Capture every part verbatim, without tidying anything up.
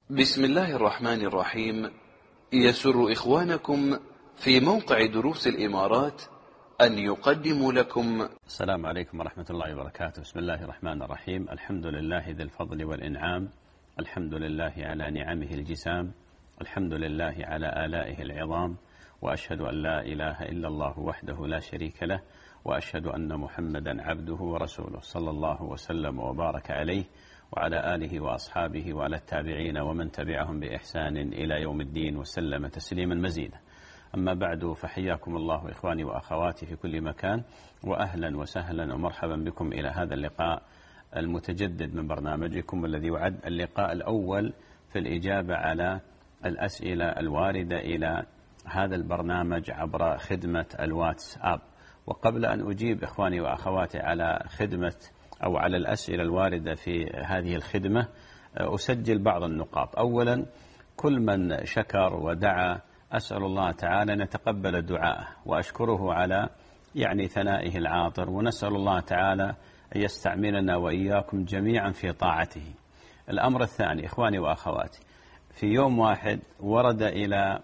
بسم الله الرحمن الرحيم. يسر إخوانكم في موقع دروس الإمارات أن يقدموا لكم. السلام عليكم ورحمة الله وبركاته. بسم الله الرحمن الرحيم. الحمد لله ذي الفضل والإنعام، الحمد لله على نعمه الجسام، الحمد لله على آلائه العظام، وأشهد أن لا إله إلا الله وحده لا شريك له، وأشهد أن محمدا عبده ورسوله صلى الله وسلم وبارك عليه وعلى آله وأصحابه وعلى التابعين ومن تبعهم بإحسان إلى يوم الدين وسلم تسليما مزيدا. أما بعد، فحياكم الله إخواني وأخواتي في كل مكان، وأهلا وسهلا ومرحبا بكم إلى هذا اللقاء المتجدد من برنامجكم، والذي يعد اللقاء الأول في الإجابة على الأسئلة الواردة إلى هذا البرنامج عبر خدمة الواتساب. وقبل أن أجيب إخواني وأخواتي على خدمة أو على الأسئلة الواردة في هذه الخدمة، أسجل بعض النقاط. أولا، كل من شكر ودعا أسأل الله تعالى أن يتقبل دعاءه، وأشكره على يعني ثنائه العاطر، ونسأل الله تعالى أن يستعملنا وإياكم جميعا في طاعته. الأمر الثاني، إخواني وأخواتي، في يوم واحد ورد إلى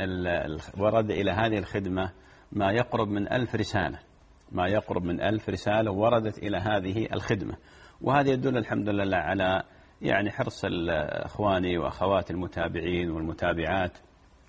ورد إلى هذه الخدمة ما يقرب من ألف رسالة ما يقرب من ألف رسالة وردت إلى هذه الخدمة، وهذا يدل الحمد لله على يعني حرص إخواني وأخواتي المتابعين والمتابعات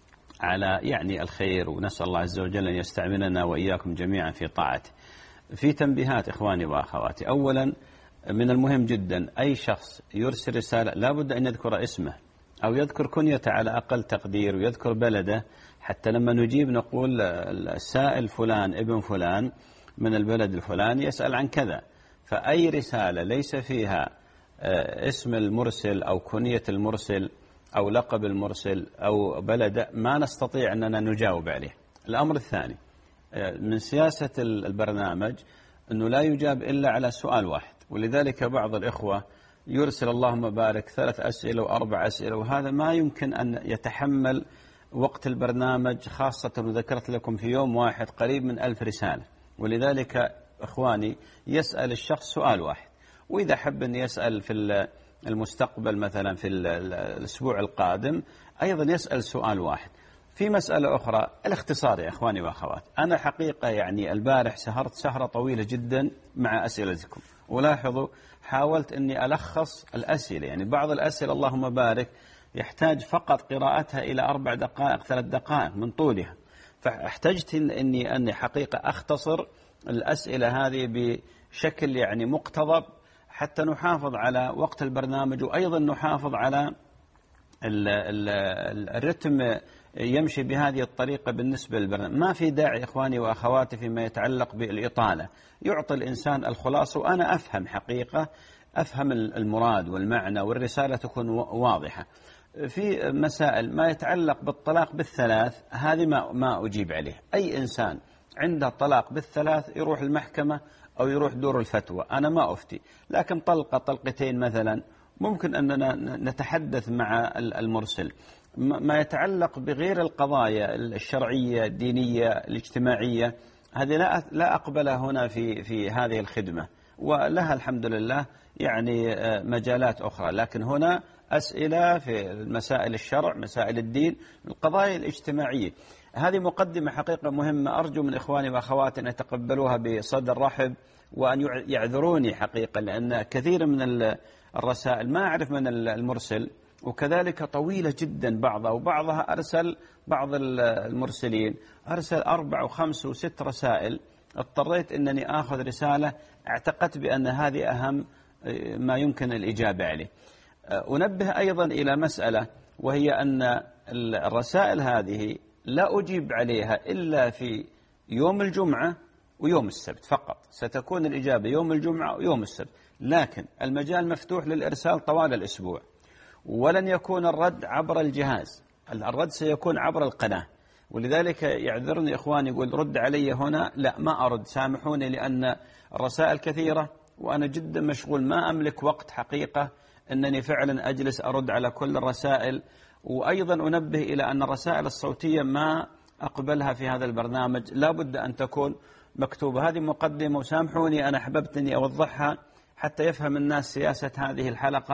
على يعني الخير، ونسأل الله عز وجل أن يستعملنا وإياكم جميعا في طاعته. في تنبيهات إخواني وأخواتي. أولا، من المهم جدا أي شخص يرسل رسالة لابد أن يذكر اسمه أو يذكر كنيته على أقل تقدير، ويذكر بلده، حتى لما نجيب نقول السائل فلان ابن فلان من البلد الفلاني يسأل عن كذا. فأي رسالة ليس فيها اسم المرسل أو كنية المرسل أو لقب المرسل أو بلد ما نستطيع أننا نجاوب عليه. الأمر الثاني، من سياسة البرنامج أنه لا يجاب إلا على سؤال واحد، ولذلك بعض الإخوة يرسل اللهم بارك ثلاث أسئلة وأربع أسئلة، وهذا ما يمكن أن يتحمل وقت البرنامج، خاصة وذكرت لكم في يوم واحد قريب من ألف رسالة. ولذلك إخواني يسأل الشخص سؤال واحد، وإذا حب أن يسأل في المستقبل مثلا في الأسبوع القادم أيضا يسأل سؤال واحد. في مسألة أخرى، الاختصار يا إخواني وأخوات. أنا حقيقة يعني البارح سهرت سهرة طويلة جدا مع أسئلتكم، ولاحظوا حاولت أني ألخص الأسئلة، يعني بعض الأسئلة اللهم بارك يحتاج فقط قراءتها إلى أربع دقائق ثلاث دقائق من طولها، فاحتجت أني أني حقيقة أختصر الأسئلة هذه بشكل يعني مقتضب، حتى نحافظ على وقت البرنامج، وأيضا نحافظ على الرتم يمشي بهذه الطريقة بالنسبة للبرنامج. ما في داعي إخواني وأخواتي فيما يتعلق بالإطالة، يعطي الإنسان الخلاصة، وأنا أفهم حقيقة أفهم المراد والمعنى، والرسالة تكون واضحة. في مسائل ما يتعلق بالطلاق بالثلاث هذه ما ما أجيب عليه. أي إنسان عنده طلاق بالثلاث يروح المحكمة أو يروح دور الفتوى، أنا ما أفتي. لكن طلقة طلقتين مثلا ممكن أننا نتحدث مع المرسل. ما يتعلق بغير القضايا الشرعية الدينية الاجتماعية هذه لا لا أقبلها هنا في في هذه الخدمة، ولها الحمد لله يعني مجالات أخرى. لكن هنا أسئلة في مسائل الشرع، مسائل الدين، القضايا الاجتماعية. هذه مقدمة حقيقة مهمة، أرجو من إخواني وأخواتي أن يتقبلوها بصدر رحب، وأن يعذروني حقيقة، لأن كثير من الرسائل ما أعرف من المرسل، وكذلك طويلة جدا بعضها، وبعضها أرسل بعض المرسلين أرسل أربع وخمس وست رسائل. اضطريت أنني آخذ رسالة اعتقدت بأن هذه أهم ما يمكن الإجابة عليه. أنبه أيضا إلى مسألة، وهي أن الرسائل هذه لا أجيب عليها إلا في يوم الجمعة ويوم السبت فقط، ستكون الإجابة يوم الجمعة ويوم السبت، لكن المجال مفتوح للإرسال طوال الأسبوع، ولن يكون الرد عبر الجهاز، الرد سيكون عبر القناة. ولذلك يعذرني إخواني يقول رد علي هنا، لا ما أرد، سامحوني، لأن الرسائل كثيرة وأنا جدا مشغول، ما أملك وقت حقيقة أنني فعلا أجلس أرد على كل الرسائل. وأيضا أنبه إلى أن الرسائل الصوتية ما أقبلها في هذا البرنامج، لا بد أن تكون مكتوبة. هذه مقدمة، وسامحوني أنا أحببت أني أوضحها حتى يفهم الناس سياسة هذه الحلقة.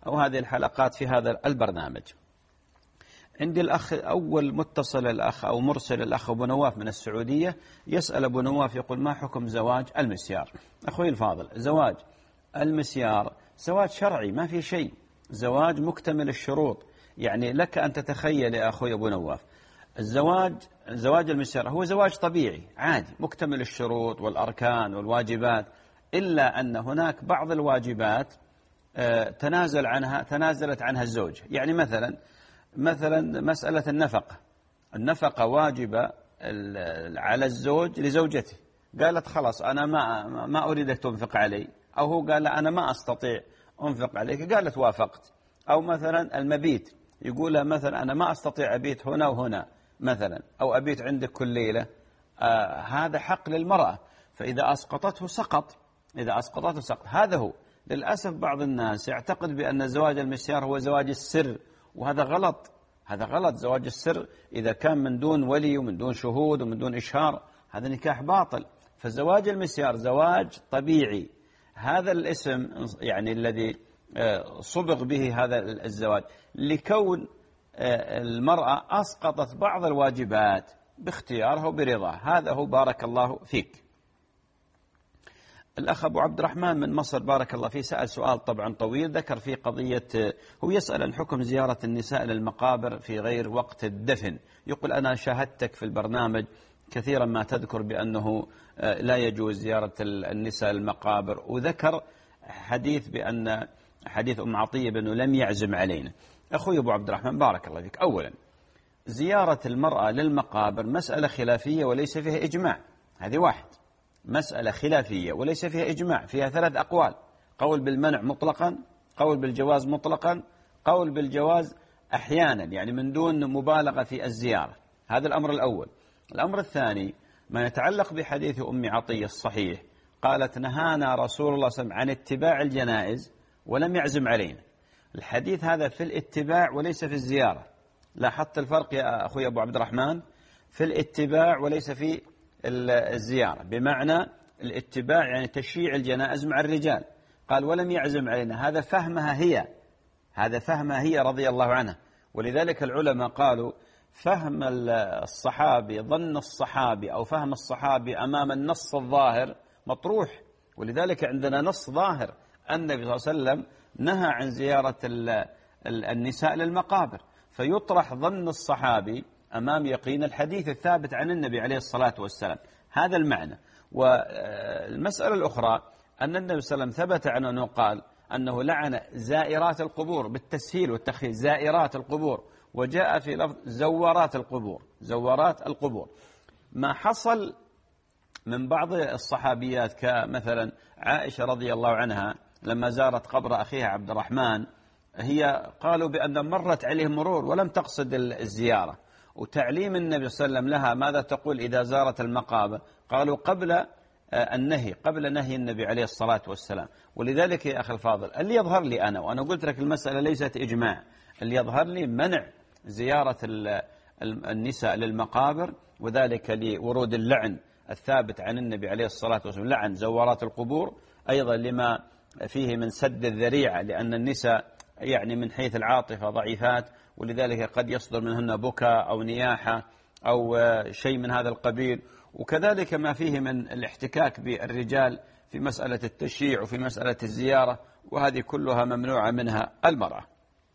أو هذه الحلقات في هذا البرنامج. عندي الأخ أول متصل الأخ أو مرسل الأخ أبو نواف من السعودية، يسأل أبو نواف يقول: ما حكم زواج المسيار؟ أخوي الفاضل، زواج المسيار زواج شرعي ما في شيء، زواج مكتمل الشروط. يعني لك أن تتخيل يا أخوي أبو نواف، الزواج زواج المسيار هو زواج طبيعي عادي مكتمل الشروط والأركان والواجبات، إلا أن هناك بعض الواجبات تنازل عنها تنازلت عنها الزوج. يعني مثلا مثلا مسألة النفقة، النفقة واجبة على الزوج لزوجته، قالت خلاص أنا ما ما أريدك تنفق علي، أو هو قال أنا ما أستطيع أنفق عليك، قالت وافقت. أو مثلا المبيت، يقول مثلا أنا ما أستطيع أبيت هنا وهنا مثلا، أو أبيت عندك كل ليلة، آه هذا حق للمرأة، فإذا أسقطته سقط، إذا أسقطته سقط. هذا هو. للأسف بعض الناس يعتقد بأن زواج المسيار هو زواج السر، وهذا غلط، هذا غلط. زواج السر إذا كان من دون ولي ومن دون شهود ومن دون إشهار هذا نكاح باطل. فزواج المسيار زواج طبيعي. هذا الاسم يعني الذي صبغ به هذا الزواج لكون المرأة أسقطت بعض الواجبات باختيارها وبرضاها. هذا هو. بارك الله فيك. الأخ أبو عبد الرحمن من مصر بارك الله فيه سأل سؤال طبعا طويل، ذكر فيه قضية، هو يسأل عن حكم زيارة النساء للمقابر في غير وقت الدفن. يقول أنا شاهدتك في البرنامج كثيرا ما تذكر بأنه لا يجوز زيارة النساء للمقابر، وذكر حديث بأن حديث أم عطية بأنه لم يعزم علينا. أخوي أبو عبد الرحمن بارك الله فيك، أولا زيارة المرأة للمقابر مسألة خلافية وليس فيها إجماع، هذه واحد، مسألة خلافية وليس فيها إجماع، فيها ثلاث أقوال: قول بالمنع مطلقا، قول بالجواز مطلقا، قول بالجواز أحيانا يعني من دون مبالغة في الزيارة. هذا الأمر الأول. الأمر الثاني ما يتعلق بحديث أم عطية الصحيح، قالت نهانا رسول الله صلى الله عليه وسلم عن اتباع الجنائز ولم يعزم علينا. الحديث هذا في الاتباع وليس في الزيارة. لاحظت الفرق يا أخوي أبو عبد الرحمن؟ في الاتباع وليس في الزيارة. بمعنى الاتباع يعني تشييع الجنائز مع الرجال، قال ولم يعزم علينا، هذا فهمها هي، هذا فهمها هي رضي الله عنها. ولذلك العلماء قالوا فهم الصحابي، ظن الصحابي أو فهم الصحابي أمام النص الظاهر مطروح. ولذلك عندنا نص ظاهر، النبي صلى الله عليه وسلم نهى عن زيارة النساء للمقابر، فيطرح ظن الصحابي أمام يقين الحديث الثابت عن النبي عليه الصلاة والسلام. هذا المعنى. والمسألة الأخرى أن النبي صلى الله عليه وسلم ثبت عنه أنه قال أنه لعن زائرات القبور بالتسهيل والتخفيف، زائرات القبور، وجاء في لفظ زوارات القبور، زوارات القبور. ما حصل من بعض الصحابيات كمثلا عائشة رضي الله عنها لما زارت قبر أخيها عبد الرحمن، هي قالوا بأن مرت عليه مرور ولم تقصد الزيارة، وتعليم النبي صلى الله عليه وسلم لها ماذا تقول إذا زارت المقابر، قالوا قبل النهي، قبل نهي النبي عليه الصلاة والسلام. ولذلك يا أخي الفاضل اللي يظهر لي أنا، وأنا قلت لك المسألة ليست إجماع، اللي يظهر لي منع زيارة النساء للمقابر، وذلك لورود اللعن الثابت عن النبي عليه الصلاة والسلام، لعن زوارات القبور، أيضا لما فيه من سد الذريعة، لأن النساء يعني من حيث العاطفة ضعيفات، ولذلك قد يصدر منهن بكاء أو نياحة أو شيء من هذا القبيل، وكذلك ما فيه من الاحتكاك بالرجال في مسألة التشييع وفي مسألة الزيارة، وهذه كلها ممنوعة منها المرأة.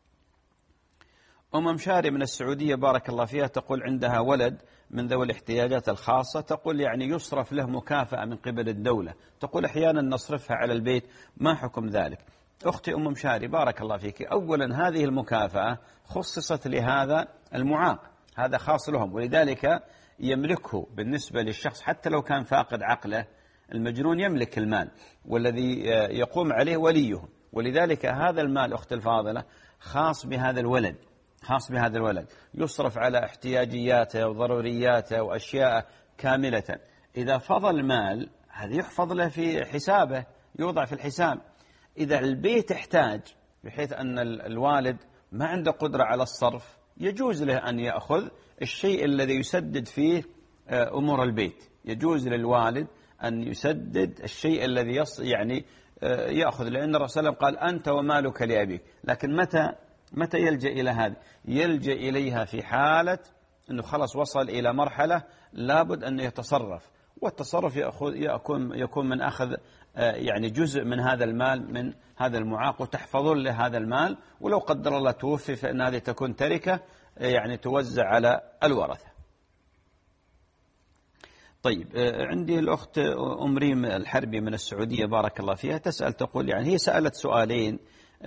أم مشاري من السعودية بارك الله فيها تقول عندها ولد من ذوي الاحتياجات الخاصة، تقول يعني يصرف له مكافأة من قبل الدولة، تقول أحيانا نصرفها على البيت، ما حكم ذلك؟ أختي أم مشاري بارك الله فيك، أولا هذه المكافأة خصصت لهذا المعاق، هذا خاص لهم، ولذلك يملكه بالنسبة للشخص حتى لو كان فاقد عقله. المجنون يملك المال والذي يقوم عليه وليه، ولذلك هذا المال أختي الفاضلة خاص بهذا الولد، خاص بهذا الولد، يصرف على احتياجياته وضرورياته وأشياء كاملة. إذا فضل مال هذا يحفظ له في حسابه، يوضع في الحساب. إذا البيت احتاج بحيث أن الوالد ما عنده قدرة على الصرف، يجوز له أن يأخذ الشيء الذي يسدد فيه أمور البيت، يجوز للوالد أن يسدد الشيء الذي يص يعني يأخذ، لأن الرسول صلى الله عليه وسلم قال أنت ومالك لأبيك. لكن متى متى يلجأ إلى هذا؟ يلجأ إليها في حالة أنه خلص وصل إلى مرحلة لابد أن يتصرف، والتصرف يأخذ يكون يكون من أخذ يعني جزء من هذا المال من هذا المعاق وتحفظون له هذا المال، ولو قدر الله توفي فإن هذه تكون تركة يعني توزع على الورثة. طيب، عندي الأخت أم ريم الحربي من السعودية بارك الله فيها تسأل تقول، يعني هي سألت سؤالين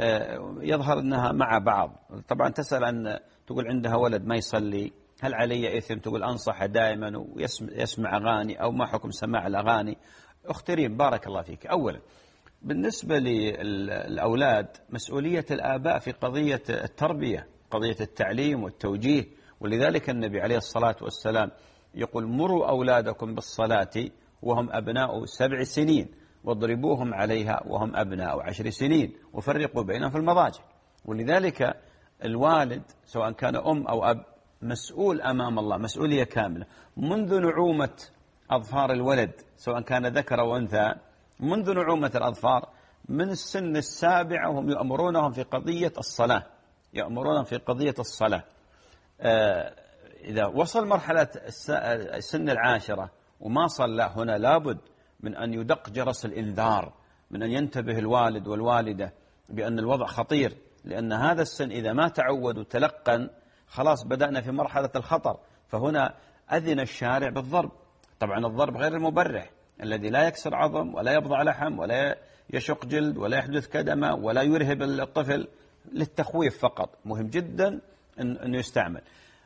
يظهر أنها مع بعض. طبعا تسأل عن تقول عندها ولد ما يصلي، هل علي إثم؟ تقول أنصح دائما ويسمع أغاني، أو ما حكم سماع الأغاني؟ أخت ريم بارك الله فيك، أولا بالنسبة للأولاد مسؤولية الآباء في قضية التربية، قضية التعليم والتوجيه، ولذلك النبي عليه الصلاة والسلام يقول مروا أولادكم بالصلاة وهم أبناء سبع سنين واضربوهم عليها وهم أبناء عشر سنين وفرقوا بينهم في المضاجع. ولذلك الوالد سواء كان أم أو أب مسؤول أمام الله مسؤولية كاملة منذ نعومة أظفار الولد سواء كان ذكر أو أنثى، منذ نعومة الأظفار من السن السابعة وهم يأمرونهم في قضية الصلاة، يأمرونهم في قضية الصلاة. آه إذا وصل مرحلة السن العاشرة وما صلى، هنا لابد من أن يدق جرس الإنذار، من أن ينتبه الوالد والوالدة بأن الوضع خطير، لأن هذا السن إذا ما تعود وتلقن خلاص بدأنا في مرحلة الخطر. فهنا أذن الشارع بالضرب، طبعا الضرب غير المبرح الذي لا يكسر عظم ولا يبضع لحم ولا يشق جلد ولا يحدث كدمة ولا يرهب الطفل، للتخويف فقط. مهم جدا أنه يستعمل.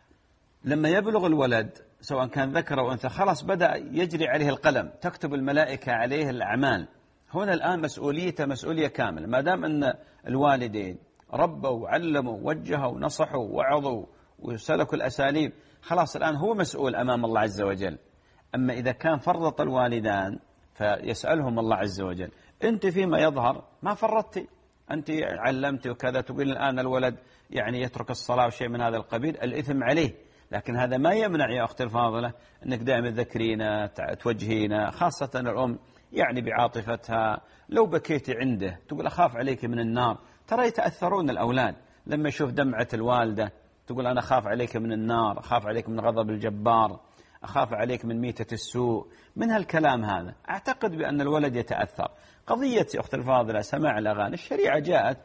لما يبلغ الولد سواء كان ذكر أو أنثى خلاص بدأ يجري عليه القلم، تكتب الملائكة عليه الأعمال. هنا الآن مسؤوليته مسؤولية كاملة، ما دام أن الوالدين ربوا وعلموا ووجهوا ونصحوا ووعظوا وسلكوا الأساليب، خلاص الآن هو مسؤول أمام الله عز وجل. أما إذا كان فرط الوالدان فيسألهم الله عز وجل أنت فيما يظهر ما فرطتي، أنت علمتي وكذا، تقول الآن الولد يعني يترك الصلاة وشيء من هذا القبيل، الإثم عليه. لكن هذا ما يمنع يا أختي الفاضلة أنك دائما تذكرينا توجهينا، خاصة الأم يعني بعاطفتها. لو بكيتي عنده تقول أخاف عليك من النار، ترى يتأثرون الأولاد لما يشوف دمعة الوالدة، تقول أنا أخاف عليك من النار، أخاف عليك من غضب الجبار، أخاف عليك من ميتة السوء، من هالكلام هذا. أعتقد بأن الولد يتأثر. قضية يا أختي الفاضلة سماع الأغاني، الشريعة جاءت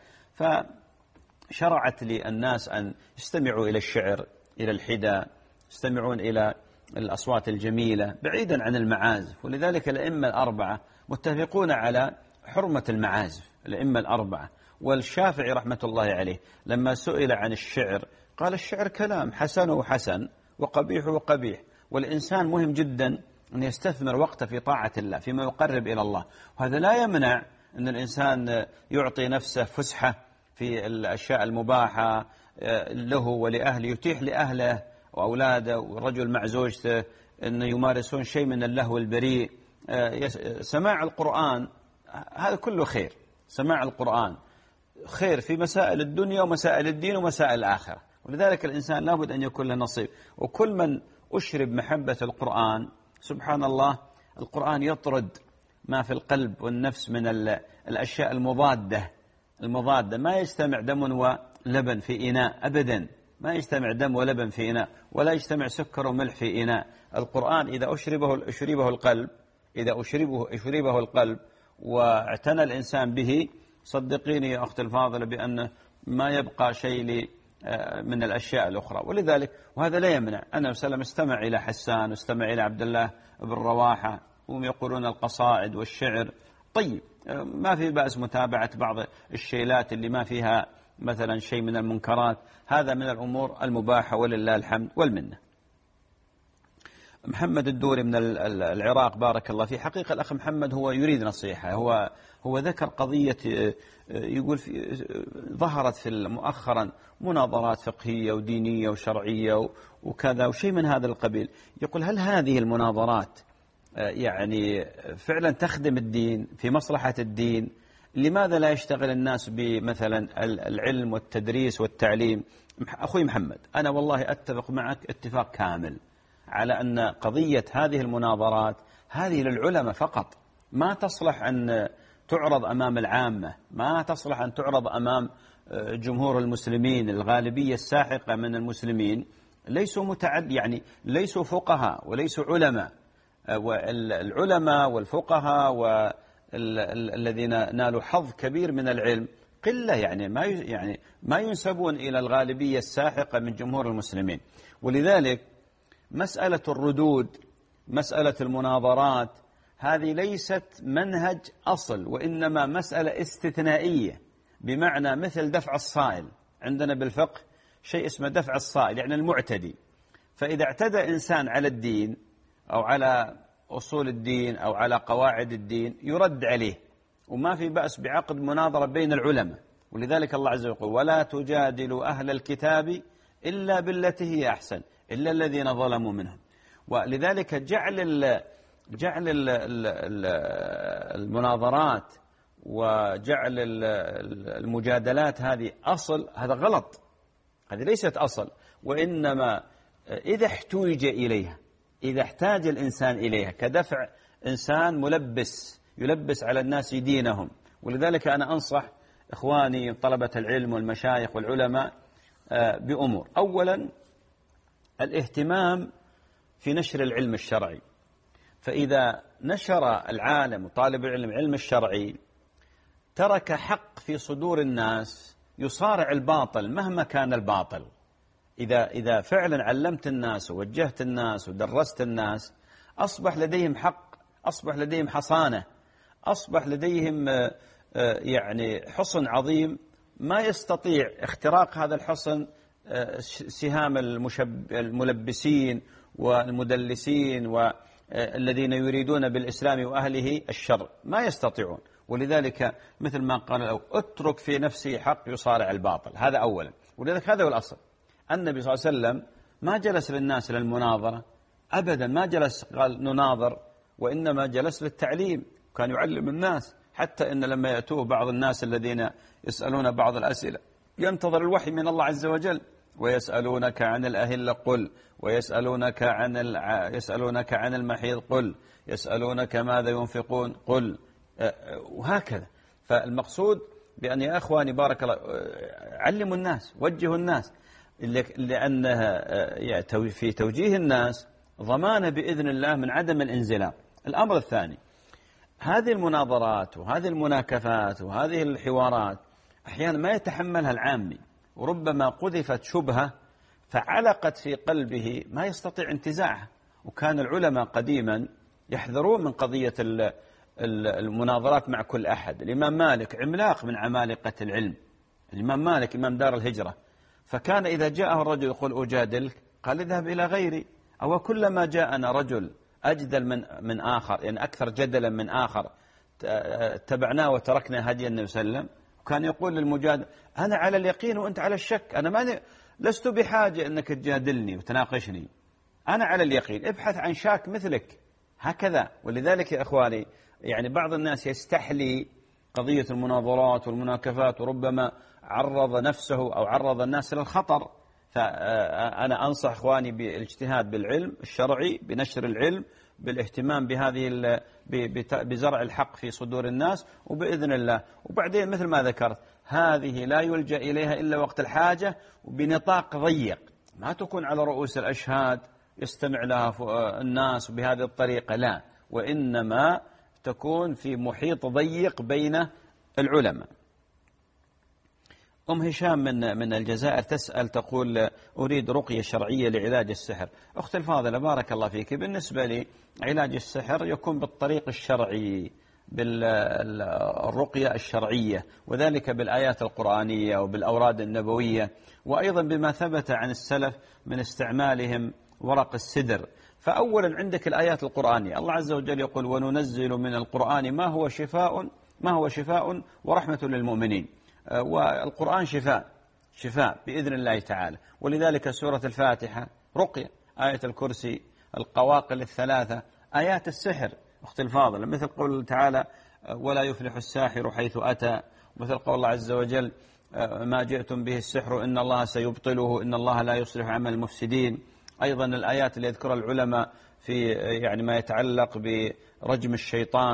فشرعت للناس أن يستمعوا إلى الشعر، إلى الحدى، يستمعون إلى الأصوات الجميلة بعيدا عن المعازف. ولذلك الأئمة الأربعة متفقون على حرمة المعازف، الأئمة الأربعة. والشافعي رحمة الله عليه لما سئل عن الشعر قال الشعر كلام حسنه حسن وقبيحه قبيح، والإنسان مهم جدا أن يستثمر وقته في طاعة الله فيما يقرب إلى الله. وهذا لا يمنع أن الإنسان يعطي نفسه فسحة في الأشياء المباحة له ولأهله، يتيح لأهله وأولاده والرجل مع زوجته أن يمارسون شيء من اللهو البريء. سماع القرآن هذا كله خير، سماع القرآن خير في مسائل الدنيا ومسائل الدين ومسائل الآخرة. ولذلك الإنسان لابد أن يكون له نصيب. وكل من أشرب محبة القرآن سبحان الله القرآن يطرد ما في القلب والنفس من الأشياء المضادة المضادة ما يجتمع دم ولبن في إناء أبدا، ما يجتمع دم ولبن في إناء، ولا يجتمع سكر وملح في إناء. القرآن إذا أشربه أشربه القلب إذا أشربه أشربه القلب واعتنى الإنسان به، صدقيني يا أختي الفاضلة بأنه ما يبقى شيء من الأشياء الأخرى. ولذلك وهذا لا يمنع. أنا وسلم استمع إلى حسان واستمع إلى عبد الله بن رواحة وهم يقولون القصائد والشعر، طيب ما في بأس متابعة بعض الشيلات اللي ما فيها مثلا شيء من المنكرات، هذا من الأمور المباحة ولله الحمد والمنة. محمد الدوري من العراق بارك الله فيه، حقيقة الأخ محمد هو يريد نصيحة، هو هو ذكر قضية يقول في ظهرت في مؤخرا مناظرات فقهية ودينية وشرعية وكذا وشيء من هذا القبيل. يقول هل هذه المناظرات يعني فعلا تخدم الدين في مصلحة الدين؟ لماذا لا يشتغل الناس بمثلا العلم والتدريس والتعليم؟ أخوي محمد أنا والله أتفق معك اتفاق كامل على أن قضية هذه المناظرات هذه للعلماء فقط، ما تصلح أن تعرض أمام العامة، ما تصلح أن تعرض أمام جمهور المسلمين. الغالبية الساحقة من المسلمين ليسوا متعد يعني ليسوا فقهاء وليسوا علماء، والعلماء والفقهاء والذين نالوا حظ كبير من العلم قلة، يعني ما يعني ما ينسبون إلى الغالبية الساحقة من جمهور المسلمين. ولذلك مسألة الردود، مسألة المناظرات، هذه ليست منهج أصل، وإنما مسألة استثنائية، بمعنى مثل دفع الصائل. عندنا بالفقه شيء اسمه دفع الصائل، يعني المعتدي. فإذا اعتدى إنسان على الدين أو على أصول الدين أو على قواعد الدين يرد عليه، وما في بأس بعقد مناظرة بين العلماء. ولذلك الله عز وجل يقول: ولا تجادلوا أهل الكتاب إلا بالتي هي أحسن إلا الذين ظلموا منهم. ولذلك جعل ال جعل ال ال المناظرات وجعل المجادلات هذه أصل، هذا غلط، هذه ليست أصل، وإنما إذا احتوج إليها، إذا احتاج الإنسان إليها، كدفع إنسان ملبس يلبس على الناس دينهم. ولذلك أنا أنصح إخواني طلبة العلم والمشايخ والعلماء بأمور: أولا الاهتمام في نشر العلم الشرعي. فإذا نشر العالم وطالب العلم علم الشرعي ترك حق في صدور الناس يصارع الباطل مهما كان الباطل. إذا إذا فعلا علمت الناس ووجهت الناس ودرست الناس أصبح لديهم حق، أصبح لديهم حصانة، أصبح لديهم يعني حصن عظيم ما يستطيع اختراق هذا الحصن سهام الملبسين والمدلسين والذين يريدون بالإسلام وأهله الشر، ما يستطيعون. ولذلك مثل ما قال: لو اترك في نفسي حق يصارع الباطل. هذا أولا. ولذلك هذا هو الأصل. النبي صلى الله عليه وسلم ما جلس للناس للمناظرة أبدا، ما جلس قال نناظر، وإنما جلس للتعليم، كان يعلم الناس. حتى إن لما يأتوه بعض الناس الذين يسألون بعض الأسئلة ينتظر الوحي من الله عز وجل: ويسألونك عن الأهلة قل، ويسألونك عن الع... يسألونك عن المحيض قل، يسألونك ماذا ينفقون قل، وهكذا. فالمقصود بأن يا أخواني بارك الله علموا الناس، وجهوا الناس، لأنها في توجيه الناس ضمانة بإذن الله من عدم الانزلاق. الأمر الثاني: هذه المناظرات وهذه المناكفات وهذه الحوارات أحيانا ما يتحملها العامي، وربما قذفت شبهة فعلقت في قلبه ما يستطيع انتزاعها. وكان العلماء قديما يحذرون من قضية المناظرات مع كل أحد. الإمام مالك عملاق من عمالقة العلم، الإمام مالك إمام دار الهجرة، فكان إذا جاءه الرجل يقول أجادلك قال: اذهب إلى غيري. أو كلما جاءنا رجل أجدل من من آخر، يعني أكثر جدلا من آخر، تبعناه وتركنا هدي النبي صلى الله عليه وسلم. وكان يقول للمجادل: أنا على اليقين وأنت على الشك، أنا ما لست بحاجة أنك تجادلني وتناقشني، أنا على اليقين، ابحث عن شاك مثلك. هكذا. ولذلك يا إخواني يعني بعض الناس يستحلي قضية المناظرات والمناكفات، وربما عرض نفسه أو عرض الناس للخطر. فأنا أنصح إخواني بالاجتهاد بالعلم الشرعي، بنشر العلم، بالاهتمام بهذه بزرع الحق في صدور الناس، وبإذن الله. وبعدين مثل ما ذكرت، هذه لا يلجأ إليها إلا وقت الحاجة، وبنطاق ضيق، ما تكون على رؤوس الأشهاد يستمع لها الناس بهذه الطريقة، لا، وإنما تكون في محيط ضيق بين العلماء. أم هشام من من الجزائر تسأل تقول: أريد رقية شرعية لعلاج السحر. أختي الفاضلة بارك الله فيك، بالنسبة لي علاج السحر يكون بالطريق الشرعي، بالرقية الشرعية، وذلك بالآيات القرآنية وبالأوراد النبوية، وأيضا بما ثبت عن السلف من استعمالهم ورق السدر. فأولا عندك الآيات القرآنية، الله عز وجل يقول: وننزل من القرآن ما هو شفاء ما هو شفاء ورحمة للمؤمنين. والقرآن شفاء شفاء بإذن الله تعالى. ولذلك سورة الفاتحة رقية، آية الكرسي، القواقل الثلاثة، آيات السحر أختي الفاضلة، مثل قول تعالى: ولا يفلح الساحر حيث أتى، مثل قول الله عز وجل: ما جئتم به السحر إن الله سيبطله إن الله لا يصلح عمل المفسدين. أيضا الآيات اللي يذكرها العلماء في يعني ما يتعلق برجم الشيطان،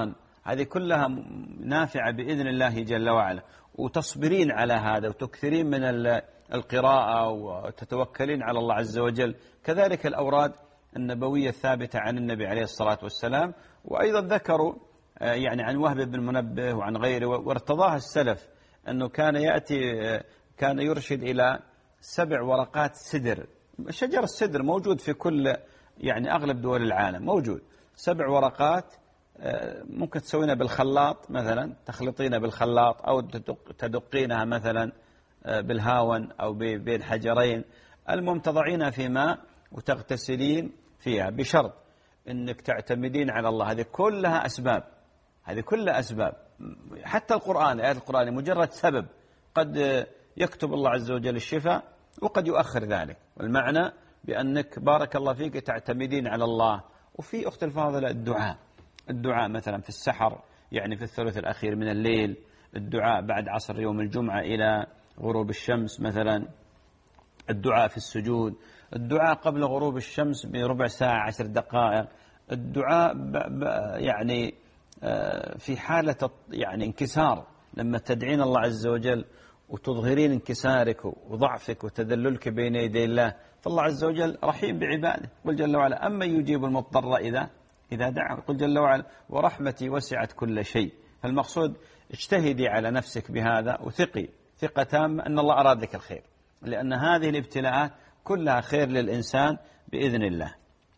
هذه كلها نافعة بإذن الله جل وعلا، وتصبرين على هذا وتكثرين من القراءة وتتوكلين على الله عز وجل. كذلك الأوراد النبوية الثابتة عن النبي عليه الصلاة والسلام. وأيضا ذكروا يعني عن وهب بن منبه وعن غيره، وارتضاها السلف أنه كان يأتي كان يرشد إلى سبع ورقات سدر. شجر السدر موجود في كل يعني أغلب دول العالم، موجود سبع ورقات، ممكن تسوينها بالخلاط مثلا، تخلطينها بالخلاط أو تدقينها مثلا بالهاون أو بين حجرين، المهم تضعينها في ماء وتغتسلين فيها، بشرط أنك تعتمدين على الله. هذه كلها أسباب، هذه كلها أسباب. حتى القرآن، آيات القرآن مجرد سبب، قد يكتب الله عز وجل الشفاء وقد يؤخر ذلك. والمعنى بأنك بارك الله فيك تعتمدين على الله. وفي أخت الفاضلة الدعاء، الدعاء مثلا في السحر، يعني في الثلث الأخير من الليل، الدعاء بعد عصر يوم الجمعة إلى غروب الشمس مثلا، الدعاء في السجود، الدعاء قبل غروب الشمس بربع ساعة عشر دقائق، الدعاء ب ب يعني في حالة يعني انكسار، لما تدعين الله عز وجل وتظهرين انكسارك وضعفك وتذللك بين يدي الله، فالله عز وجل رحيم بعباده. قل جل وعلا: أما يجيب المضطر إذا إذا دعا. قل جل وعلا: ورحمتي وسعت كل شيء. فالمقصود اجتهدي على نفسك بهذا، وثقي ثقة تامة أن الله أراد لك الخير، لأن هذه الابتلاءات كلها خير للإنسان بإذن الله.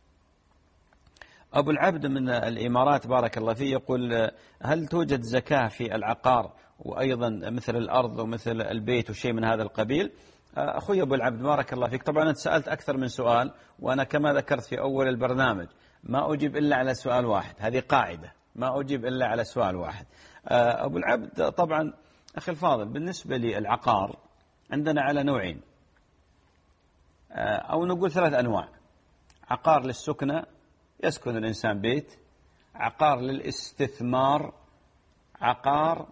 أبو العبد من الإمارات بارك الله فيه يقول: هل توجد زكاة في العقار وأيضا مثل الأرض ومثل البيت وشيء من هذا القبيل؟ أخوي أبو العبد بارك الله فيك، طبعا أنت سألت أكثر من سؤال، وأنا كما ذكرت في أول البرنامج ما أجيب إلا على سؤال واحد، هذه قاعدة، ما أجيب إلا على سؤال واحد. أبو العبد طبعا أخي الفاضل، بالنسبة للعقار عندنا على نوعين، أو نقول ثلاث أنواع: عقار للسكنة يسكن الإنسان بيت، عقار للاستثمار، عقار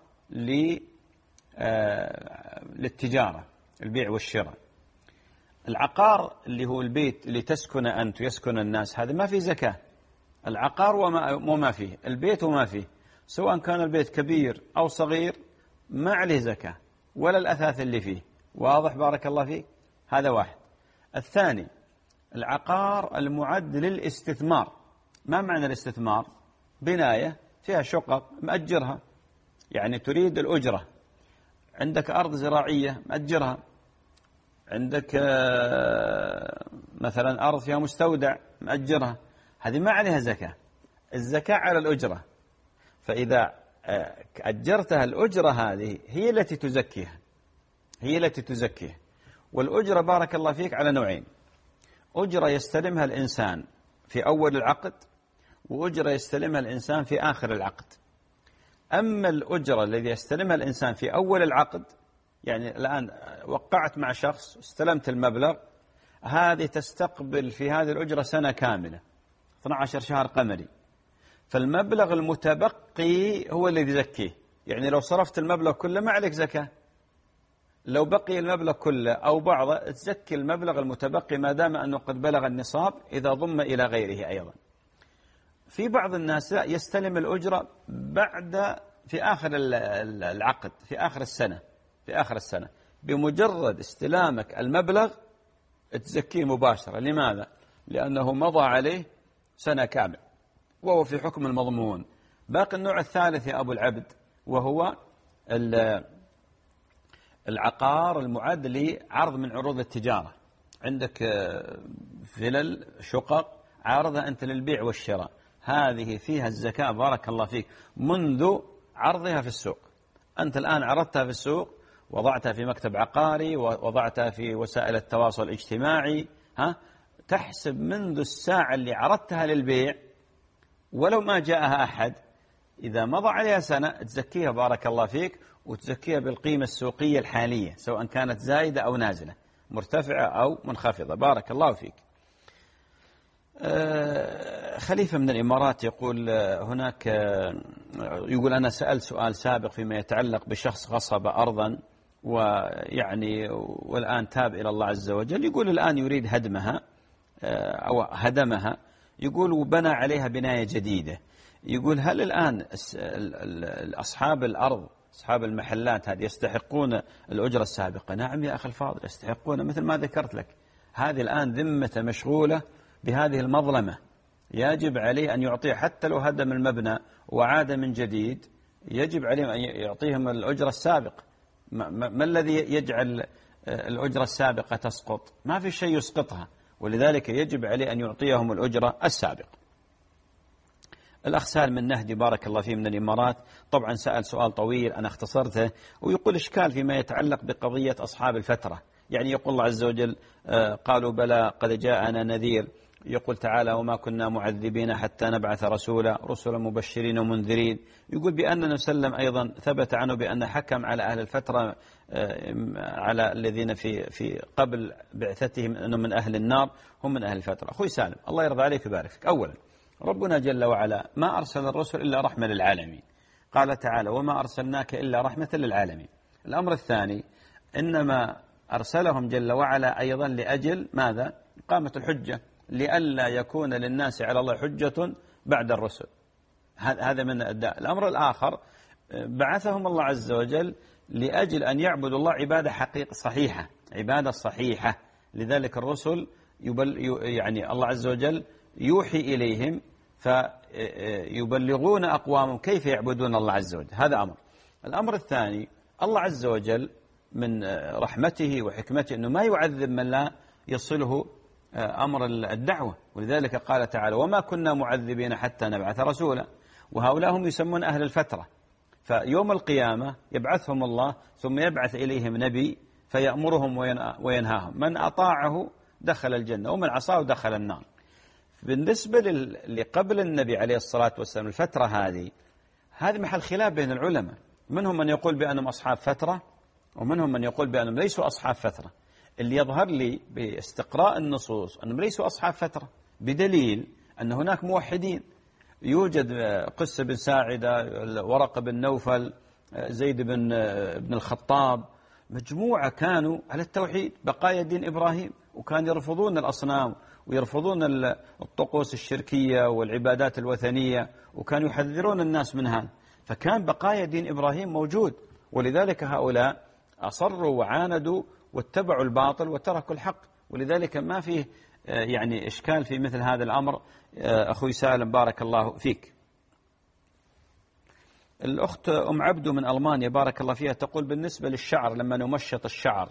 للتجارة البيع والشراء. العقار اللي هو البيت اللي تسكن أنت ويسكن الناس، هذا ما فيه زكاة. العقار وما, وما فيه، البيت وما فيه، سواء كان البيت كبير أو صغير ما عليه زكاة، ولا الأثاث اللي فيه. واضح بارك الله فيك؟ هذا واحد. الثاني العقار المعد للاستثمار. ما معنى الاستثمار؟ بناية فيها شقق مأجرها، يعني تريد الأجرة. عندك أرض زراعية مأجرها، عندك مثلا أرض فيها مستودع مأجرها، هذه ما عليها زكاة. الزكاة على الأجرة، فإذا أجرتها الأجرة هذه هي التي تزكيها، هي التي تزكيها. والأجرة بارك الله فيك على نوعين: أجرة يستلمها الإنسان في أول العقد، وأجرة يستلمها الإنسان في آخر العقد. أما الأجرة الذي يستلمها الإنسان في أول العقد، يعني الآن وقعت مع شخص استلمت المبلغ، هذه تستقبل في هذه الأجرة سنة كاملة، اثني عشر شهر قمري، فالمبلغ المتبقي هو الذي يزكيه. يعني لو صرفت المبلغ كله ما عليك زكاة، لو بقي المبلغ كله أو بعضه تزكي المبلغ المتبقي ما دام أنه قد بلغ النصاب، إذا ضم إلى غيره أيضا. في بعض الناس يستلم الأجرة بعد في آخر العقد، في آخر السنة، في آخر السنة بمجرد استلامك المبلغ تزكيه مباشرة. لماذا؟ لأنه مضى عليه سنة كاملة وهو في حكم المضمون. باقي النوع الثالث يا أبو العبد، وهو العقار المعد لعرض من عروض التجارة. عندك فلل شقق عارضها أنت للبيع والشراء، هذه فيها الزكاة بارك الله فيك منذ عرضها في السوق. أنت الآن عرضتها في السوق، وضعتها في مكتب عقاري، ووضعتها في وسائل التواصل الاجتماعي، ها تحسب منذ الساعة اللي عرضتها للبيع ولو ما جاءها أحد، إذا مضى عليها سنة تزكيها بارك الله فيك، وتزكيها بالقيمة السوقية الحالية، سواء كانت زايدة أو نازلة، مرتفعة أو منخفضة. بارك الله فيك. خليفة من الإمارات يقول هناك، يقول أنا سألت سؤال سابق فيما يتعلق بشخص غصب أرضا ويعني والآن تاب إلى الله عز وجل، يقول الآن يريد هدمها أو هدمها، يقول وبنى عليها بناية جديدة، يقول هل الآن أصحاب الأرض أصحاب المحلات هذه يستحقون الأجرة السابقة؟ نعم يا أخي الفاضل يستحقون، مثل ما ذكرت لك هذه الآن ذمة مشغولة بهذه المظلمة، يجب عليه أن يعطيه حتى لو هدم المبنى وعاد من جديد، يجب عليهم أن يعطيهم الأجرة السابقة. ما, ما, ما الذي يجعل الأجرة السابقة تسقط؟ ما في شيء يسقطها، ولذلك يجب عليه أن يعطيهم الأجرة السابقة. الأخ سالم من نهدي بارك الله فيه من الإمارات طبعا سأل سؤال طويل أنا اختصرته، ويقول إشكال فيما يتعلق بقضية أصحاب الفترة. يعني يقول الله عز وجل قالوا بلى قد جاءنا نذير، يقول تعالى وما كنا معذبين حتى نبعث رسولا رسلا مبشرين ومنذرين. يقول بأننا نسلم أيضا ثبت عنه بأن حكم على أهل الفترة على الذين في في قبل بعثتهم أنهم من أهل النار هم من أهل الفترة. أخوي سالم الله يرضى عليك ويبارك فيك، أولا ربنا جل وعلا ما أرسل الرسل إلا رحمة للعالمين، قال تعالى وما أرسلناك إلا رحمة للعالمين. الأمر الثاني إنما أرسلهم جل وعلا أيضا لأجل ماذا؟ إقامة الحجة، لئلا يكون للناس على الله حجة بعد الرسل. هذا من الداء. الأمر الآخر بعثهم الله عز وجل لأجل أن يعبدوا الله عبادة حقيقة صحيحة، عبادة صحيحة. لذلك الرسل يبل يعني الله عز وجل يوحي إليهم فيبلغون أقوامهم كيف يعبدون الله عز وجل. هذا أمر. الأمر الثاني الله عز وجل من رحمته وحكمته أنه ما يعذب من لا يصله أمر الدعوة، ولذلك قال تعالى وما كنا معذبين حتى نبعث رسولا، وهؤلاء هم يسمون أهل الفترة. فيوم القيامة يبعثهم الله ثم يبعث إليهم نبي فيأمرهم وينهاهم، من أطاعه دخل الجنة ومن عصاه دخل النار. بالنسبة لقبل النبي عليه الصلاة والسلام الفترة هذه هذه محل خلاف بين العلماء، منهم من يقول بأنهم أصحاب فترة ومنهم من يقول بأنهم ليسوا أصحاب فترة. اللي يظهر لي باستقراء النصوص أنهم ليسوا أصحاب فترة، بدليل أن هناك موحدين. يوجد قس بن ساعدة، ورقة بن نوفل، زيد بن بن الخطاب، مجموعة كانوا على التوحيد بقايا دين إبراهيم، وكانوا يرفضون الأصنام ويرفضون الطقوس الشركية والعبادات الوثنية، وكانوا يحذرون الناس منها. فكان بقايا دين إبراهيم موجود، ولذلك هؤلاء أصروا وعاندوا واتبعوا الباطل وتركوا الحق. ولذلك ما فيه يعني إشكال في مثل هذا الأمر. أخوي سالم بارك الله فيك. الأخت أم عبدو من ألمانيا بارك الله فيها تقول بالنسبة للشعر لما نمشط الشعر،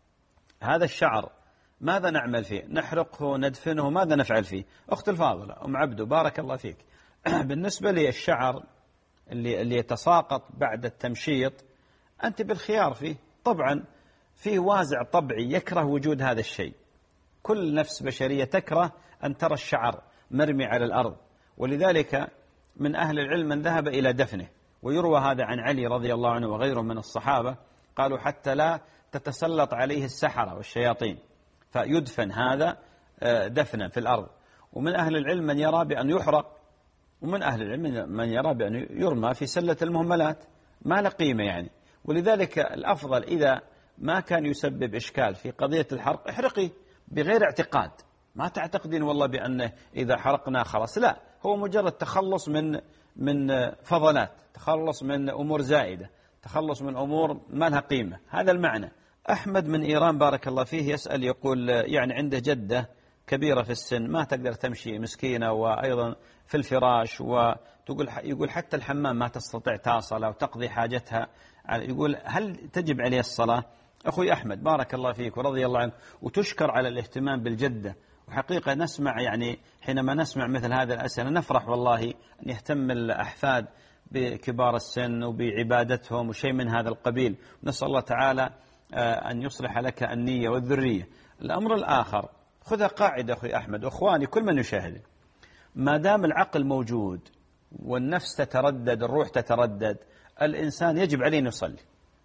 هذا الشعر ماذا نعمل فيه؟ نحرقه ندفنه ماذا نفعل فيه؟ أخت الفاضلة أم عبدو بارك الله فيك، بالنسبة للشعر اللي, اللي يتساقط بعد التمشيط أنت بالخيار فيه. طبعا فيه وازع طبعي يكره وجود هذا الشيء، كل نفس بشرية تكره أن ترى الشعر مرمي على الأرض، ولذلك من أهل العلم من ذهب إلى دفنه. ويروى هذا عن علي رضي الله عنه وغيره من الصحابة، قالوا حتى لا تتسلط عليه السحرة والشياطين، فيدفن هذا دفنا في الأرض. ومن أهل العلم من يرى بأن يحرق، ومن أهل العلم من يرى بأن يرمى في سلة المهملات، ما له قيمة يعني. ولذلك الأفضل إذا ما كان يسبب إشكال في قضية الحرق احرقي بغير اعتقاد، ما تعتقدين والله بأنه إذا حرقنا خلاص، لا، هو مجرد تخلص من من فضلات، تخلص من أمور زائدة، تخلص من أمور ما لها قيمة، هذا المعنى. أحمد من إيران بارك الله فيه يسأل يقول يعني عنده جدة كبيرة في السن ما تقدر تمشي مسكينة، وأيضا في الفراش، وتقول يقول حتى الحمام ما تستطيع تصل أو تقضي حاجتها، يقول هل تجب عليه الصلاة؟ أخوي أحمد بارك الله فيك ورضي الله عنه، وتشكر على الاهتمام بالجدة. وحقيقة نسمع يعني حينما نسمع مثل هذه الأسئلة نفرح والله أن يهتم الأحفاد بكبار السن وبعبادتهم وشيء من هذا القبيل. نسأل الله تعالى أن يصلح لك النية والذرية. الأمر الآخر خذها قاعدة أخوي أحمد وأخواني كل من يشاهد، ما دام العقل موجود والنفس تتردد الروح تتردد، الإنسان يجب عليه أن يصلي،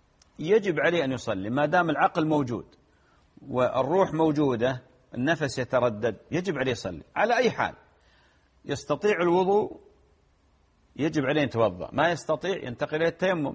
يجب عليه أن يصلي ما دام العقل موجود والروح موجودة، النفس يتردد، يجب عليه يصلي على أي حال. يستطيع الوضوء يجب عليه أن يتوضأ، ما يستطيع ينتقل إلى التيمم،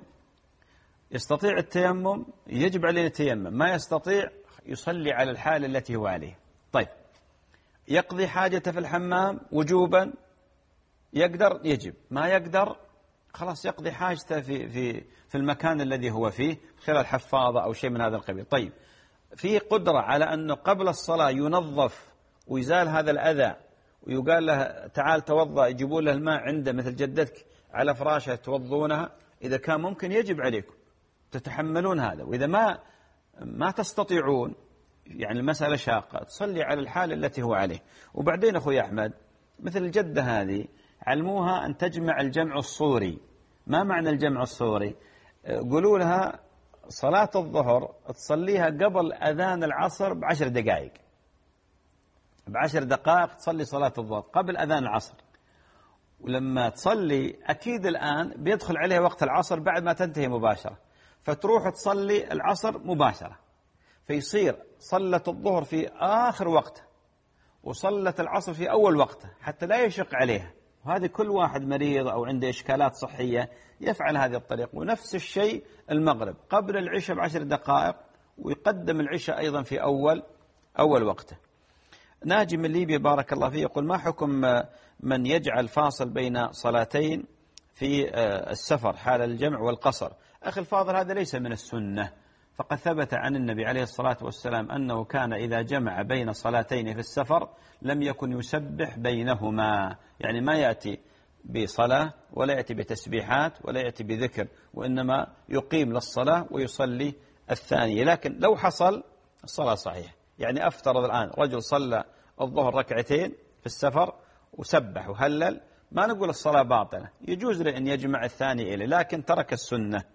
يستطيع التيمم يجب عليه يتيمم، ما يستطيع يصلي على الحال التي هو عليه. طيب، يقضي حاجته في الحمام وجوبا يقدر يجب، ما يقدر خلاص يقضي حاجته في في في المكان الذي هو فيه خلال حفاضة أو شيء من هذا القبيل. طيب في قدرة على أنه قبل الصلاة ينظف ويزال هذا الأذى ويقال له تعال توضأ، يجيبون له الماء عنده مثل جدتك على فراشة توضونها، إذا كان ممكن يجب عليكم تتحملون هذا. وإذا ما ما تستطيعون، يعني المسألة شاقة، تصلي على الحال التي هو عليه. وبعدين أخوي أحمد مثل الجدة هذه علموها أن تجمع الجمع الصوري. ما معنى الجمع الصوري؟ قولوا لها صلاة الظهر تصليها قبل أذان العصر بعشر دقائق، بعشر دقائق تصلي صلاة الظهر قبل أذان العصر، ولما تصلي أكيد الآن بيدخل عليها وقت العصر بعد ما تنتهي مباشرة، فتروح تصلي العصر مباشرة، فيصير صلت الظهر في آخر وقته وصلت العصر في أول وقته حتى لا يشق عليها. وهذه كل واحد مريض أو عنده إشكالات صحية يفعل هذه الطريقة. ونفس الشيء المغرب قبل العشاء بعشر دقائق، ويقدم العشاء أيضا في أول أول وقته. ناجي من ليبيا بارك الله فيه يقول: ما حكم من يجعل فاصل بين صلاتين في السفر حال الجمع والقصر؟ أخي الفاضل هذا ليس من السنة، فقد ثبت عن النبي عليه الصلاة والسلام أنه كان إذا جمع بين صلاتين في السفر لم يكن يسبح بينهما، يعني ما يأتي بصلاة ولا يأتي بتسبيحات ولا يأتي بذكر، وإنما يقيم للصلاة ويصلي الثانية. لكن لو حصل الصلاة صحيحة، يعني أفترض الآن رجل صلى الظهر ركعتين في السفر وسبح وهلل، ما نقول الصلاة باطلة، يجوز له أن يجمع الثاني إليه، لكن ترك السنة.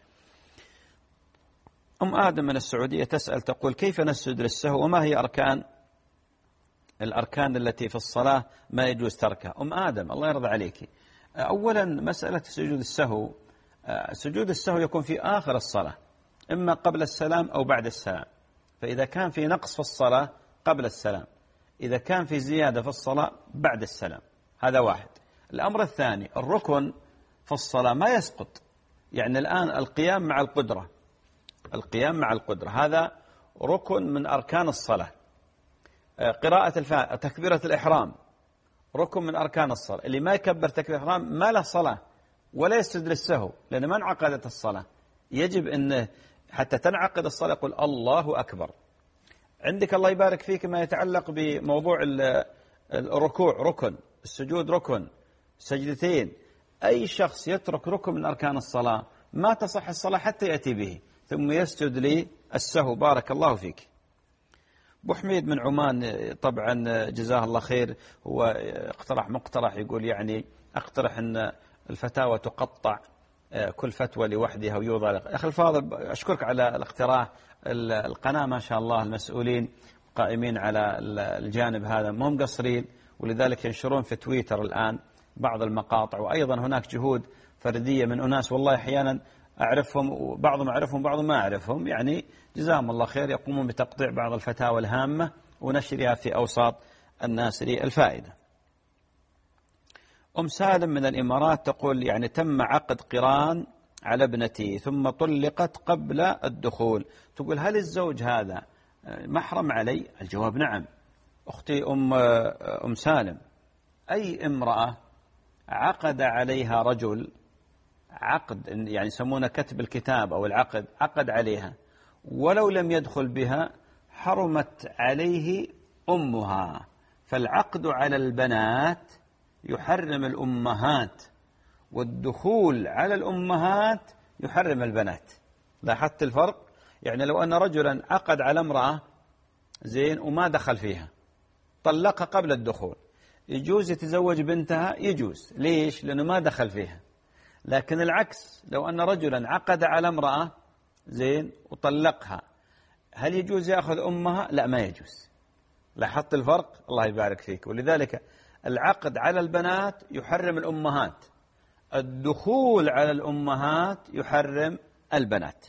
أم آدم من السعودية تسأل تقول: كيف نسجد للسهو وما هي أركان الأركان التي في الصلاة ما يجوز تركها؟ أم آدم الله يرضى عليك، أولا مسألة سجود السهو، سجود السهو يكون في آخر الصلاة، إما قبل السلام أو بعد السلام. فإذا كان في نقص في الصلاة قبل السلام، إذا كان في زيادة في الصلاة بعد السلام، هذا واحد. الأمر الثاني، الركن في الصلاة ما يسقط، يعني الآن القيام مع القدرة، القيام مع القدرة هذا ركن من أركان الصلاة. قراءة الفاتحة، تكبيرة الإحرام ركن من أركان الصلاة. اللي ما يكبر تكبيرة الإحرام ما له صلاة ولا يسجد للسهو، لأن ما انعقدت الصلاة. يجب أن حتى تنعقد الصلاة يقول الله أكبر. عندك الله يبارك فيك ما يتعلق بموضوع الركوع ركن، السجود ركن، سجدتين. أي شخص يترك ركن من أركان الصلاة ما تصح الصلاة حتى يأتي به ثم يسجد للسهو. بارك الله فيك. أبو حميد من عمان طبعا جزاه الله خير، هو اقترح مقترح يقول يعني اقترح أن الفتاوى تقطع كل فتوى لوحدها ويوضع. أخي الفاضل أشكرك على الاقتراح. القناة ما شاء الله المسؤولين قائمين على الجانب هذا ما هم قصرين، ولذلك ينشرون في تويتر الآن بعض المقاطع، وأيضا هناك جهود فردية من أناس والله أحيانا أعرفهم وبعضهم أعرفهم وبعضهم ما أعرفهم، يعني جزاهم الله خير، يقومون بتقطيع بعض الفتاوى الهامة ونشرها في أوساط الناس للفائدة. أم سالم من الإمارات تقول يعني تم عقد قران على ابنتي ثم طلقت قبل الدخول، تقول هل الزوج هذا محرم علي؟ الجواب نعم. أختي أم, أم سالم، أي امرأة عقد عليها رجل عقد، يعني يسمونه كتب الكتاب أو العقد، عقد عليها ولو لم يدخل بها حرمت عليه أمها. فالعقد على البنات يحرم الأمهات، والدخول على الأمهات يحرم البنات. لاحظت الفرق؟ يعني لو أن رجلا عقد على امرأة زين وما دخل فيها، طلقها قبل الدخول، يجوز يتزوج بنتها؟ يجوز. ليش؟ لأنه ما دخل فيها. لكن العكس، لو أن رجلا عقد على امرأة زين وطلقها، هل يجوز يأخذ أمها؟ لا، ما يجوز. لاحظت الفرق؟ الله يبارك فيك. ولذلك العقد على البنات يحرم الأمهات، الدخول على الأمهات يحرم البنات.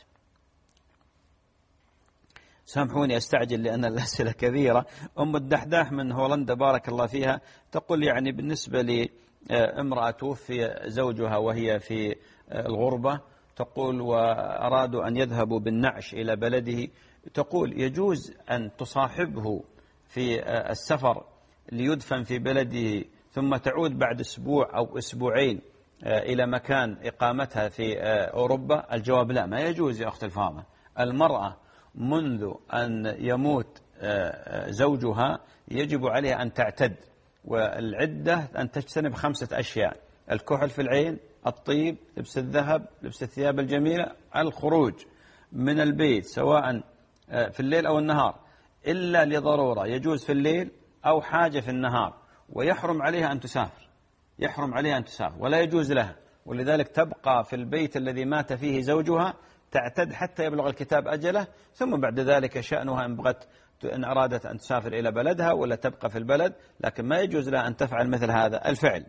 سامحوني أستعجل لأن الأسئلة كثيرة. أم الدحداح من هولندا بارك الله فيها تقول يعني بالنسبة لامرأة توفي زوجها وهي في الغربة، تقول وأرادوا أن يذهبوا بالنعش إلى بلده، تقول يجوز أن تصاحبه في السفر ليدفن في بلده ثم تعود بعد أسبوع أو أسبوعين إلى مكان إقامتها في أوروبا؟ الجواب لا، ما يجوز يا أخت الفاضل. المرأة منذ أن يموت زوجها يجب عليها أن تعتد، والعدة أن تجتنب خمسة أشياء: الكحل في العين، الطيب، لبس الذهب، لبس الثياب الجميلة، الخروج من البيت سواء في الليل أو النهار إلا لضرورة يجوز في الليل أو حاجة في النهار، ويحرم عليها أن تسافر، يحرم عليها أن تسافر ولا يجوز لها، ولذلك تبقى في البيت الذي مات فيه زوجها تعتد حتى يبلغ الكتاب أجله، ثم بعد ذلك شأنها إن بغت إن أرادت أن تسافر إلى بلدها ولا تبقى في البلد، لكن ما يجوز لها أن تفعل مثل هذا الفعل.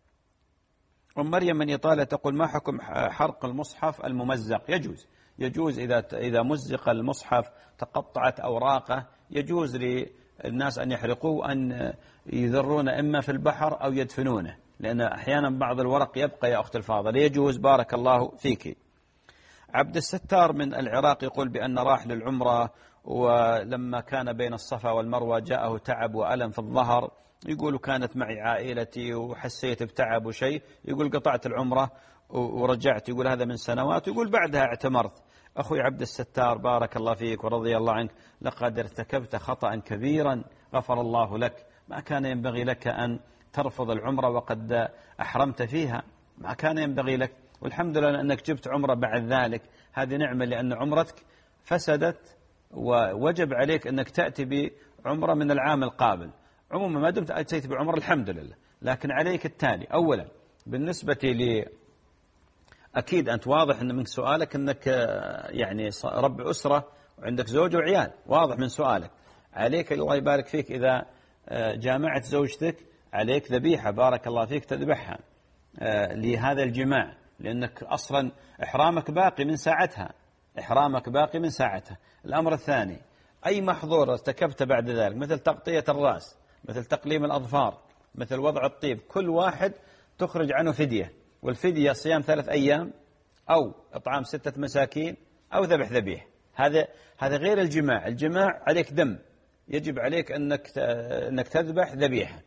أم مريم من إيطاليا تقول: ما حكم حرق المصحف الممزق؟ يجوز، يجوز إذا إذا مزق المصحف تقطعت أوراقه، يجوز للناس أن يحرقوه، أن يذرون إما في البحر أو يدفنونه، لأن أحيانا بعض الورق يبقى يا أخت الفاضل. يجوز، بارك الله فيك. عبد الستار من العراق يقول بأن راح للعمرة، ولما كان بين الصفا والمروة جاءه تعب وألم في الظهر، يقول كانت معي عائلتي وحسيت بتعب وشيء، يقول قطعت العمرة ورجعت، يقول هذا من سنوات، يقول بعدها اعتمرت. أخوي عبد الستار بارك الله فيك ورضي الله عنك، لقد ارتكبت خطأ كبيرا غفر الله لك، ما كان ينبغي لك أن ترفض العمرة وقد أحرمت فيها، ما كان ينبغي لك، والحمد لله أنك جبت عمرة بعد ذلك، هذه نعمة، لأن عمرتك فسدت ووجب عليك أنك تأتي بعمرة من العام القابل. عموما ما دمت أتيت بعمرة الحمد لله، لكن عليك التالي: أولا بالنسبة لي أكيد أنت واضح أن من سؤالك أنك يعني رب أسرة وعندك زوج وعيال، واضح من سؤالك. عليك الله يبارك فيك إذا جامعت زوجتك عليك ذبيحة بارك الله فيك تذبحها لهذا الجماع، لأنك أصلا إحرامك باقي من ساعتها، إحرامك باقي من ساعتها. الأمر الثاني: أي محظور ارتكبت بعد ذلك مثل تغطية الرأس، مثل تقليم الأظفار، مثل وضع الطيب، كل واحد تخرج عنه فدية، والفدية صيام ثلاث أيام أو إطعام ستة مساكين أو ذبح ذبيح. هذا هذا غير الجماع. الجماع عليك دم، يجب عليك أنك أنك تذبح ذبيحة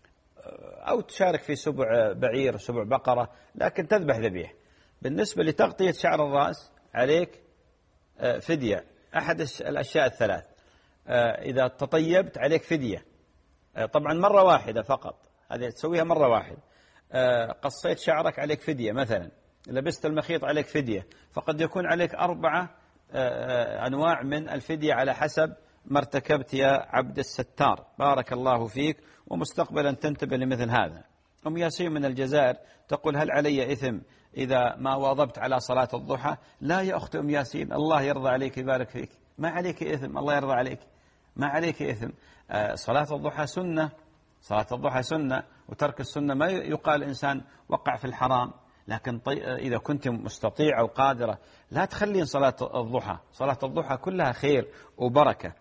أو تشارك في سبع بعير سبع بقرة، لكن تذبح ذبيح. بالنسبة لتغطية شعر الرأس عليك فدية، أحد الأشياء الثلاث. إذا تطيبت عليك فدية، طبعا مرة واحدة فقط، هذه تسويها مرة واحدة. قصيت شعرك عليك فدية مثلا، لبست المخيط عليك فدية، فقد يكون عليك أربعة أنواع من الفدية على حسب ما ارتكبت يا عبد الستار بارك الله فيك، ومستقبلا تنتبه لمثل هذا. أم ياسين من الجزائر تقول: هل علي إثم إذا ما واظبت على صلاة الضحى؟ لا يا أخت أم ياسين، الله يرضى عليك يبارك فيك، ما عليك إثم، الله يرضى عليك، ما عليك إثم. صلاة الضحى سنة، صلاة الضحى سنة، وترك السنة ما يقال إنسان وقع في الحرام، لكن إذا كنت مستطيع أو قادرة لا تخلين صلاة الضحى، صلاة الضحى كلها خير وبركة.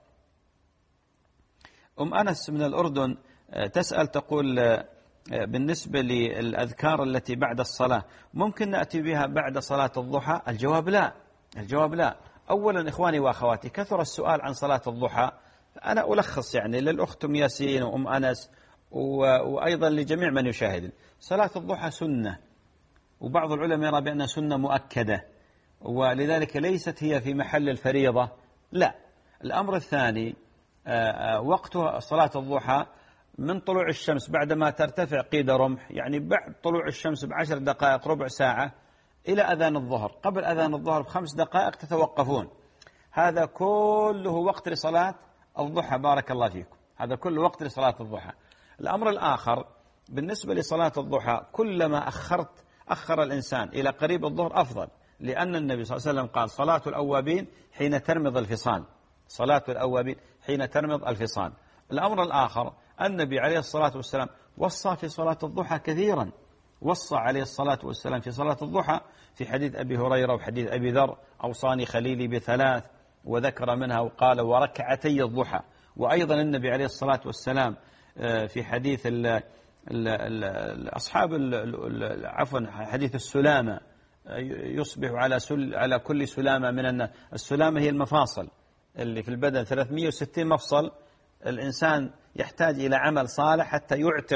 أم أنس من الأردن تسأل تقول: بالنسبة للأذكار التي بعد الصلاة ممكن نأتي بها بعد صلاة الضحى؟ الجواب لا، الجواب لا. أولا إخواني وأخواتي، كثر السؤال عن صلاة الضحى، أنا ألخص يعني للأخت أم ياسين وأم أنس وأيضا لجميع من يشاهد. صلاة الضحى سنة، وبعض العلماء يرى بأنها سنة مؤكدة، ولذلك ليست هي في محل الفريضة، لا. الأمر الثاني: وقتها صلاة الضحى من طلوع الشمس بعدما ترتفع قيد رمح، يعني بعد طلوع الشمس بعشر دقائق ربع ساعة إلى أذان الظهر، قبل أذان الظهر بخمس دقائق تتوقفون، هذا كله وقت لصلاة الضحى بارك الله فيكم، هذا كله وقت لصلاة الضحى. الأمر الآخر بالنسبة لصلاة الضحى، كلما أخرت أخر الإنسان إلى قريب الظهر أفضل، لأن النبي صلى الله عليه وسلم قال: صلاة الأوابين حين ترمض الفصال، صلاة الأوابين حين ترمض الفصال. الأمر الآخر: النبي عليه الصلاة والسلام وصى في صلاة الضحى كثيرا، وصى عليه الصلاة والسلام في صلاة الضحى في حديث أبي هريرة وحديث أبي ذر: أوصاني خليلي بثلاث، وذكر منها وقال: وركعتي الضحى. وأيضا النبي عليه الصلاة والسلام في حديث ال ال ال أصحاب عفوا حديث السلامة: يصبح على سل على كل سلامة من الناس. السلامة هي المفاصل اللي في البدن، ثلاثمئة وستين مفصل، الإنسان يحتاج إلى عمل صالح حتى يعتق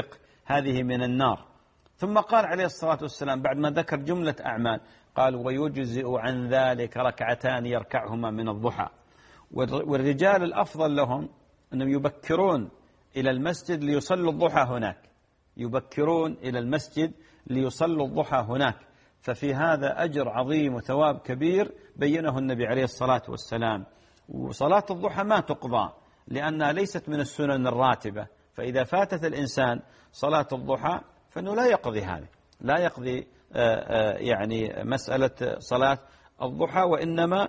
هذه من النار. ثم قال عليه الصلاة والسلام بعد ما ذكر جملة أعمال قال ويجزئ عن ذلك ركعتان يركعهما من الضحى. والرجال الأفضل لهم أنهم يبكرون إلى المسجد ليصلوا الضحى هناك، يبكرون إلى المسجد ليصلوا الضحى هناك، ففي هذا أجر عظيم وثواب كبير بينه النبي عليه الصلاة والسلام. وصلاة الضحى ما تقضى لأنها ليست من السنن الراتبة، فإذا فاتت الإنسان صلاة الضحى فإنه لا يقضي هذه، لا يقضي يعني مسألة صلاة الضحى، وإنما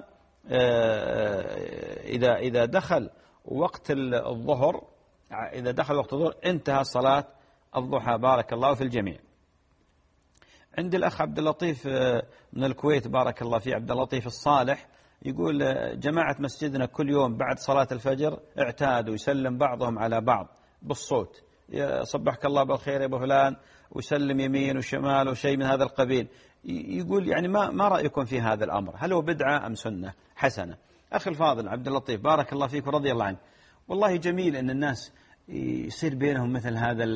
إذا إذا دخل وقت الظهر إذا دخل وقت الظهر انتهى صلاة الضحى. بارك الله في الجميع. عندي الأخ عبد اللطيف من الكويت بارك الله فيه، عبد اللطيف الصالح، يقول جماعة مسجدنا كل يوم بعد صلاة الفجر اعتادوا يسلم بعضهم على بعض بالصوت، صبحك الله بالخير يا ابو فلان، ويسلم يمين وشمال وشيء من هذا القبيل. يقول يعني ما ما رأيكم في هذا الأمر؟ هل هو بدعة أم سنة حسنة؟ أخي الفاضل عبد اللطيف بارك الله فيك ورضي الله عنك، والله جميل أن الناس يصير بينهم مثل هذا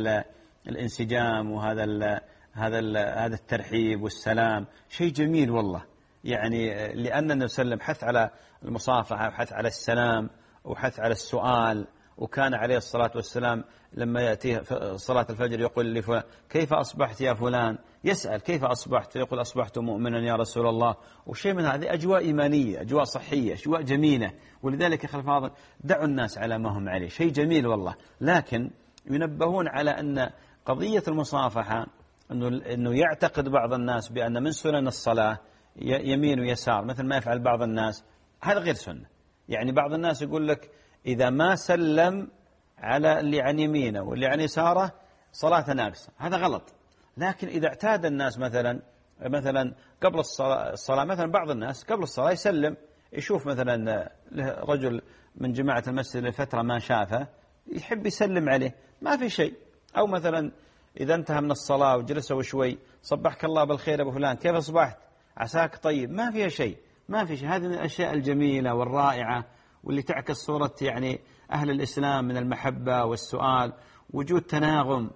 الانسجام وهذا ال هذا ال هذا الترحيب والسلام، شيء جميل والله. يعني لأن النبي صلى الله عليه وسلم حث على المصافحة وحث على السلام وحث على السؤال، وكان عليه الصلاة والسلام لما يأتيه صلاة الفجر يقول لفلان كيف أصبحت يا فلان، يسأل كيف أصبحت فيقول أصبحت مؤمنا يا رسول الله. وشيء من هذه أجواء إيمانية، أجواء صحية، أجواء جميلة. ولذلك يا أخي الفاضل دعوا الناس على ما هم عليه، شيء جميل والله. لكن ينبهون على أن قضية المصافحة أنه, إنه يعتقد بعض الناس بأن من سنن الصلاة يمين ويسار مثل ما يفعل بعض الناس، هذا غير سنة. يعني بعض الناس يقول لك إذا ما سلم على اللي عن يمينه واللي عن يساره صلاة ناقصة، هذا غلط. لكن إذا اعتاد الناس مثلا مثلا قبل الصلاة, الصلاة مثلا بعض الناس قبل الصلاة يسلم، يشوف مثلا رجل من جماعة المسجد لفترة ما شافه يحب يسلم عليه، ما في شيء. أو مثلا إذا انتهى من الصلاة وجلسوا شوي صبحك الله بالخير أبو فلان كيف أصبحت عساك طيب، ما فيها شيء، ما في شيء. هذه من الأشياء الجميلة والرائعة واللي تعكس صورة يعني أهل الإسلام من المحبة والسؤال، وجود تناغم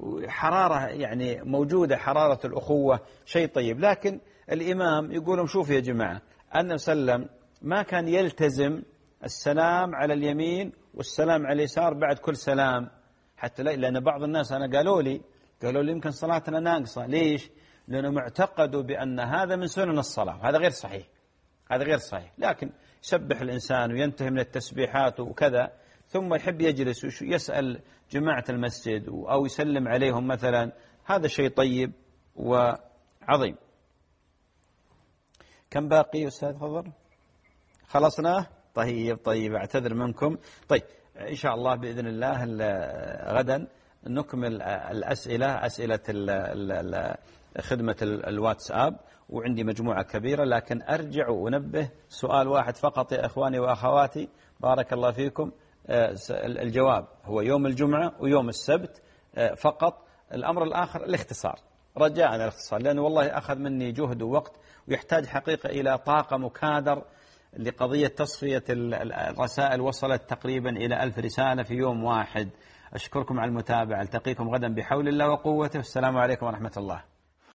وحرارة يعني موجودة، حرارة الأخوة، شيء طيب. لكن الإمام يقولون شوفوا يا جماعة النبي صلى الله عليه وسلم ما كان يلتزم السلام على اليمين والسلام على اليسار بعد كل سلام، حتى لا، لأن بعض الناس أنا قالوا لي قالوا لي يمكن صلاتنا ناقصة. ليش؟ لأنهم اعتقدوا بأن هذا من سنن الصلاة، وهذا غير صحيح، هذا غير صحيح. لكن يسبح الإنسان وينتهي من التسبيحات وكذا ثم يحب يجلس ويسأل جماعة المسجد أو يسلم عليهم مثلا، هذا شيء طيب وعظيم. كم باقي أستاذ فضل؟ خلصنا؟ طيب طيب أعتذر منكم. طيب إن شاء الله بإذن الله غدا نكمل الأسئلة، أسئلة خدمة الواتساب، وعندي مجموعة كبيرة، لكن أرجع وأنبه سؤال واحد فقط يا إخواني وأخواتي بارك الله فيكم. الجواب هو يوم الجمعة ويوم السبت فقط. الأمر الآخر الاختصار، رجاء الاختصار، لأنه والله أخذ مني جهد ووقت ويحتاج حقيقة إلى طاقم وكادر لقضية تصفية الرسائل. وصلت تقريبا إلى ألف رسالة في يوم واحد. أشكركم على المتابعة، ألتقيكم غدا بحول الله وقوته. السلام عليكم ورحمة الله.